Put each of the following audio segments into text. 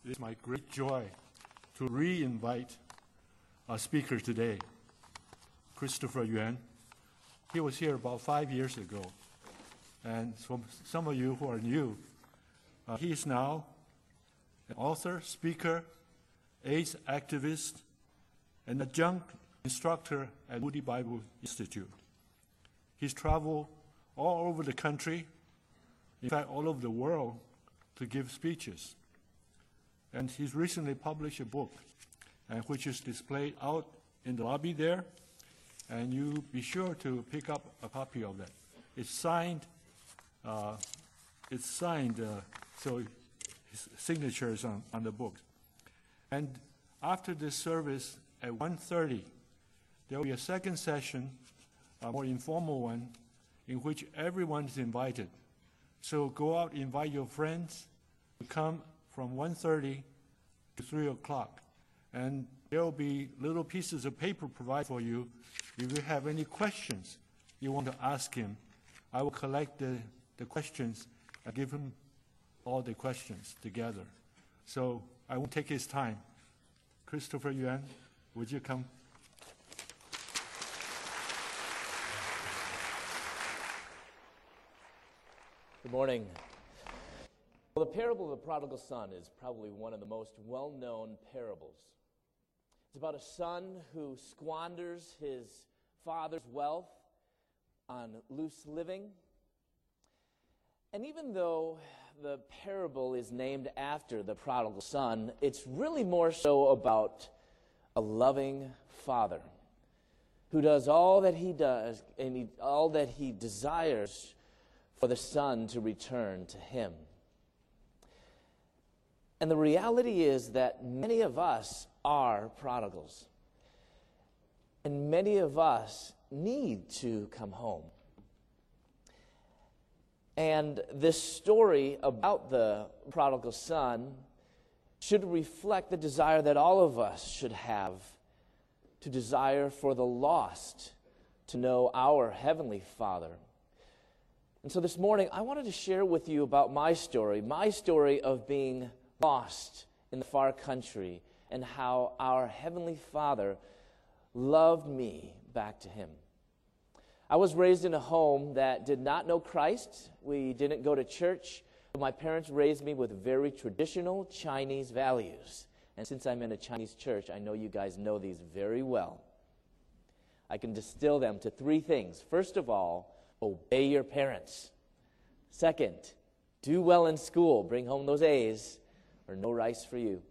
It's my great joy to re-invite our speaker today, Christopher Yuan. He was here about 5 years ago. And for some of you who are new, he is now an author, speaker, AIDS activist, and adjunct instructor at Moody Bible Institute. He's traveled all over the country, in fact, all over the world, to give speeches. And he's recently published a book, which is displayed out in the lobby there, and you be sure to pick up a copy of that. It's signed, so his signature is on the book. And after this service at 1:30, there will be a second session, a more informal one, in which everyone is invited. So go out, invite your friends to come from 1:30 to 3 o'clock. And there will be little pieces of paper provided for you. If you have any questions you want to ask him, I will collect the questions and give him all the questions together. So I won't take his time. Christopher Yuan, would you come? Good morning. Well, the parable of the prodigal son is probably one of the most well-known parables. It's about a son who squanders his father's wealth on loose living. And even though the parable is named after the prodigal son, it's really more so about a loving father who does all that he does and all that he desires for the son to return to him. And the reality is that many of us are prodigals. And many of us need to come home. And this story about the prodigal son should reflect the desire that all of us should have to desire for the lost to know our Heavenly Father. And so this morning, I wanted to share with you about my story of being lost in the far country, and how our Heavenly Father loved me back to Him. I was raised in a home that did not know Christ. We didn't go to church. But my parents raised me with very traditional Chinese values. And since I'm in a Chinese church, I know you guys know these very well. I can distill them to 3 things. First of all, obey your parents. Second, do well in school. Bring home those A's, or no rice for you.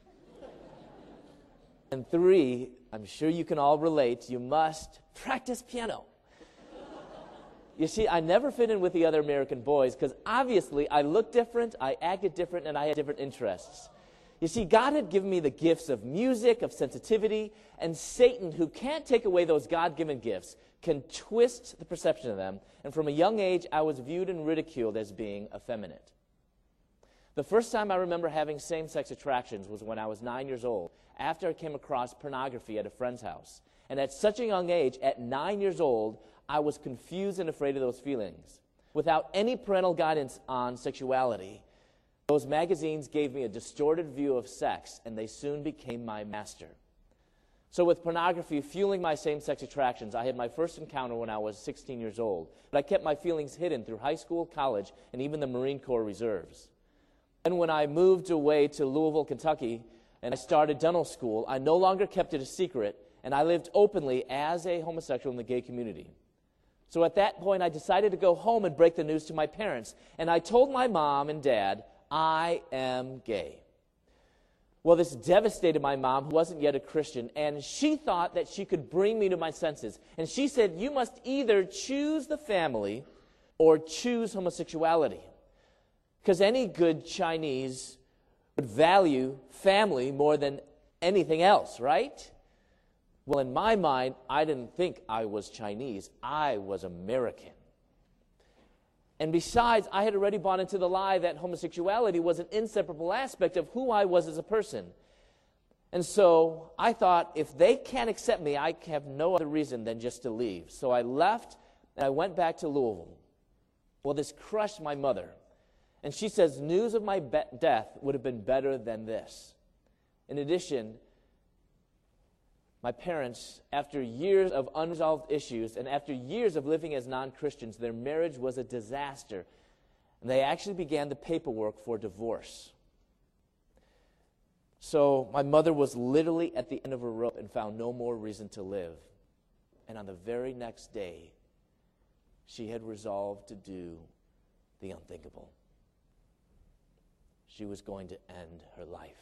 And 3, I'm sure you can all relate, you must practice piano. You see, I never fit in with the other American boys because obviously I looked different, I acted different, and I had different interests. You see, God had given me the gifts of music, of sensitivity, and Satan, who can't take away those God-given gifts, can twist the perception of them. And from a young age, I was viewed and ridiculed as being effeminate. The first time I remember having same-sex attractions was when I was 9 years old, after I came across pornography at a friend's house. And at such a young age, at 9 years old, I was confused and afraid of those feelings. Without any parental guidance on sexuality, those magazines gave me a distorted view of sex, and they soon became my master. So with pornography fueling my same-sex attractions, I had my first encounter when I was 16 years old. But I kept my feelings hidden through high school, college, and even the Marine Corps Reserves. And when I moved away to Louisville, Kentucky, and I started dental school, I no longer kept it a secret, and I lived openly as a homosexual in the gay community. So at that point, I decided to go home and break the news to my parents. And I told my mom and dad, I am gay. Well, this devastated my mom, who wasn't yet a Christian, and she thought that she could bring me to my senses. And she said, you must either choose the family or choose homosexuality. Because any good Chinese would value family more than anything else, right? Well, in my mind, I didn't think I was Chinese. I was American. And besides, I had already bought into the lie that homosexuality was an inseparable aspect of who I was as a person. And so I thought, if they can't accept me, I have no other reason than just to leave. So I left, and I went back to Louisville. Well, this crushed my mother. And she says news of my death would have been better than this. In addition, my parents, after years of unresolved issues and after years of living as non-Christians, their marriage was a disaster. And they actually began the paperwork for divorce. So my mother was literally at the end of her rope and found no more reason to live. And on the very next day, she had resolved to do the unthinkable. She was going to end her life.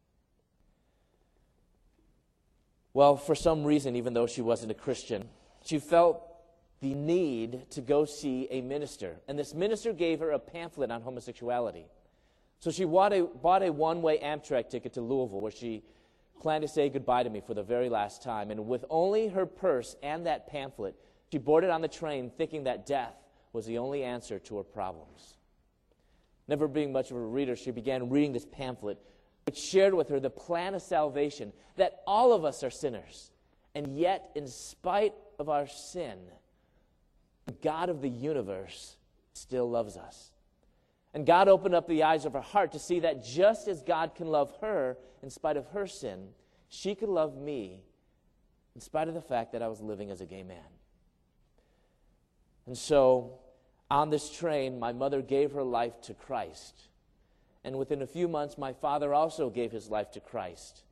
Well, for some reason, even though she wasn't a Christian, she felt the need to go see a minister. And this minister gave her a pamphlet on homosexuality. So she bought a one-way Amtrak ticket to Louisville, where she planned to say goodbye to me for the very last time. And with only her purse and that pamphlet, she boarded on the train thinking that death was the only answer to her problems. Never being much of a reader, she began reading this pamphlet, which shared with her the plan of salvation, that all of us are sinners. And yet, in spite of our sin, the God of the universe still loves us. And God opened up the eyes of her heart to see that just as God can love her in spite of her sin, she could love me in spite of the fact that I was living as a gay man. And so, on this train, my mother gave her life to Christ. And within a few months, my father also gave his life to Christ.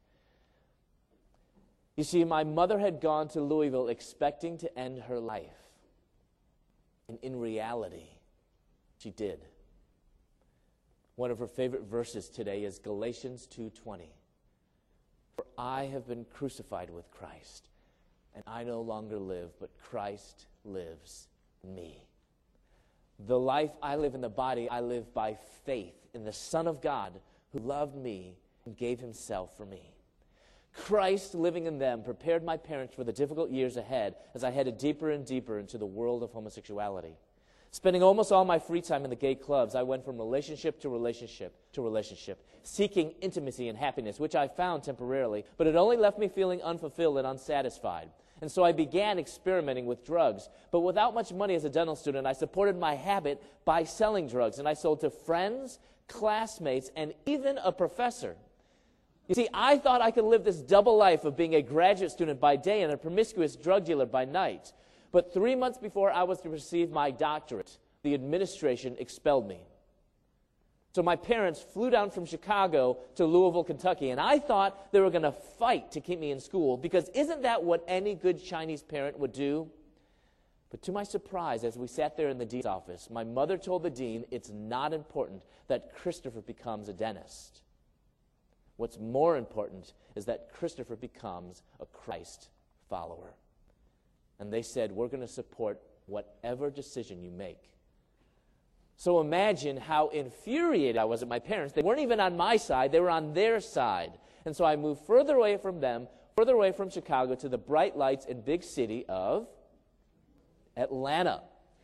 You see, my mother had gone to Louisville expecting to end her life. And in reality, she did. One of her favorite verses today is Galatians 2:20. For I have been crucified with Christ, and I no longer live, but Christ lives in me. The life I live in the body, I live by faith in the Son of God who loved me and gave himself for me. Christ living in them prepared my parents for the difficult years ahead as I headed deeper and deeper into the world of homosexuality. Spending almost all my free time in the gay clubs, I went from relationship to relationship to relationship, seeking intimacy and happiness, which I found temporarily, but it only left me feeling unfulfilled and unsatisfied. And so I began experimenting with drugs. But without much money as a dental student, I supported my habit by selling drugs, and I sold to friends, classmates, and even a professor. You see, I thought I could live this double life of being a graduate student by day and a promiscuous drug dealer by night. But 3 months before I was to receive my doctorate, the administration expelled me. So my parents flew down from Chicago to Louisville, Kentucky, and I thought they were going to fight to keep me in school, because isn't that what any good Chinese parent would do? But to my surprise, as we sat there in the dean's office, my mother told the dean it's not important that Christopher becomes a dentist. What's more important is that Christopher becomes a Christ follower. And they said, we're going to support whatever decision you make. So imagine how infuriated I was at my parents. They weren't even on my side, they were on their side. And so I moved further away from them, further away from Chicago, to the bright lights and big city of Atlanta.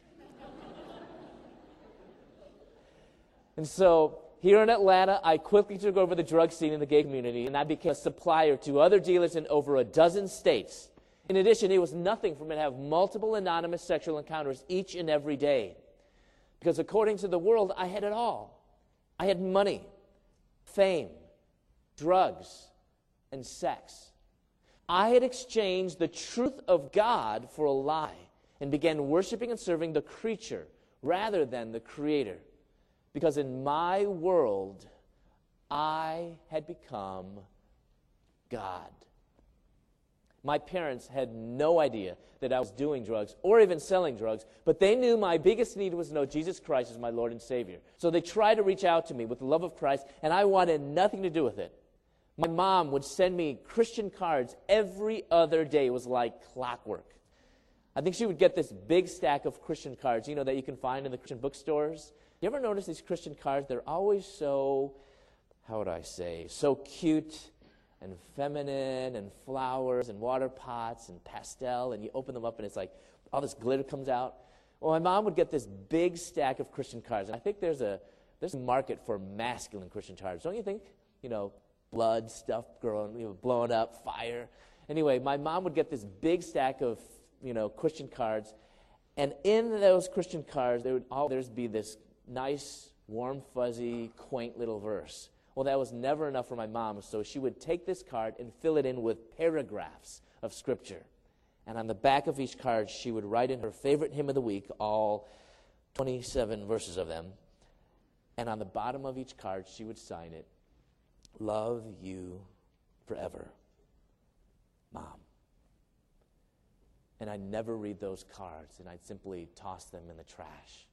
And so here in Atlanta, I quickly took over the drug scene in the gay community, and I became a supplier to other dealers in over a dozen states. In addition, it was nothing for me to have multiple anonymous sexual encounters each and every day. Because according to the world, I had it all. I had money, fame, drugs, and sex. I had exchanged the truth of God for a lie and began worshiping and serving the creature rather than the Creator. Because in my world, I had become God. My parents had no idea that I was doing drugs or even selling drugs, but they knew my biggest need was to know Jesus Christ as my Lord and Savior. So they tried to reach out to me with the love of Christ, and I wanted nothing to do with it. My mom would send me Christian cards every other day. It was like clockwork. I think she would get this big stack of Christian cards, that you can find in the Christian bookstores. You ever notice these Christian cards? They're always so, so cute and feminine, and flowers, and water pots, and pastel, and you open them up, and it's like all this glitter comes out. Well, my mom would get this big stack of Christian cards, and I think there's a market for masculine Christian cards, don't you think? Blood stuff blowing up, fire. Anyway, my mom would get this big stack of Christian cards, and in those Christian cards, there would always be this nice warm, fuzzy, quaint little verse. Well, that was never enough for my mom, so she would take this card and fill it in with paragraphs of Scripture. And on the back of each card, she would write in her favorite hymn of the week, all 27 verses of them. And on the bottom of each card, she would sign it, "Love you forever, Mom." And I'd never read those cards, and I'd simply toss them in the trash.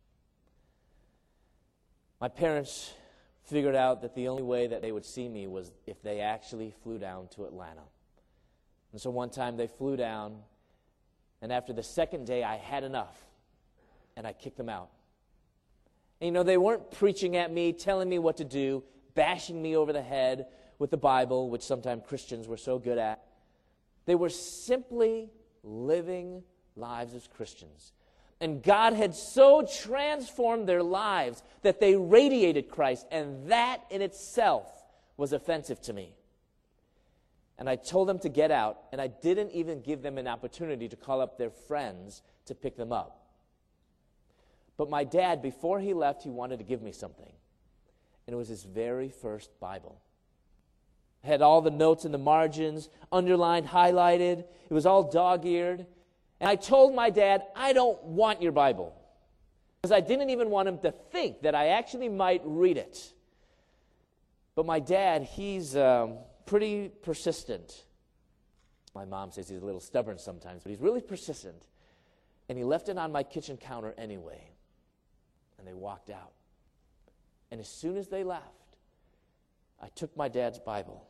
My parents figured out that the only way that they would see me was if they actually flew down to Atlanta. And so one time they flew down, and after the second day, I had enough, and I kicked them out. And they weren't preaching at me, telling me what to do, bashing me over the head with the Bible, which sometimes Christians were so good at. They were simply living lives as Christians. And God had so transformed their lives that they radiated Christ, and that in itself was offensive to me. And I told them to get out, and I didn't even give them an opportunity to call up their friends to pick them up. But my dad, before he left, he wanted to give me something. And it was his very first Bible. It had all the notes in the margins, underlined, highlighted. It was all dog-eared. And I told my dad, I don't want your Bible. Because I didn't even want him to think that I actually might read it. But my dad, he's pretty persistent. My mom says he's a little stubborn sometimes, but he's really persistent. And he left it on my kitchen counter anyway. And they walked out. And as soon as they left, I took my dad's Bible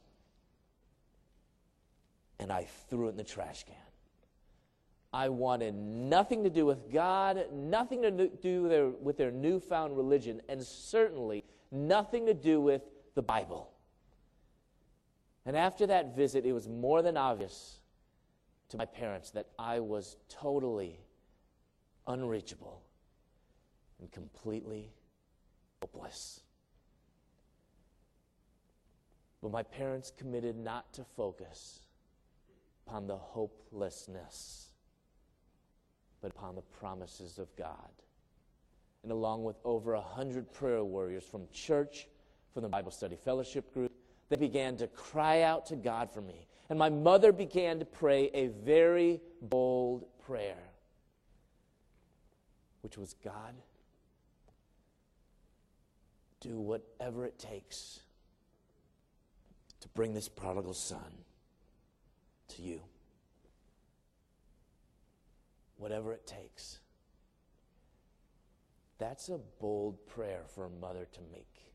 and I threw it in the trash can. I wanted nothing to do with God, nothing to do with their newfound religion, and certainly nothing to do with the Bible. And after that visit, it was more than obvious to my parents that I was totally unreachable and completely hopeless. But my parents committed not to focus upon the hopelessness, but upon the promises of God. And along with over 100 prayer warriors from church, from the Bible Study Fellowship group, they began to cry out to God for me. And my mother began to pray a very bold prayer, which was, God, do whatever it takes to bring this prodigal son to you. Whatever it takes. That's a bold prayer for a mother to make.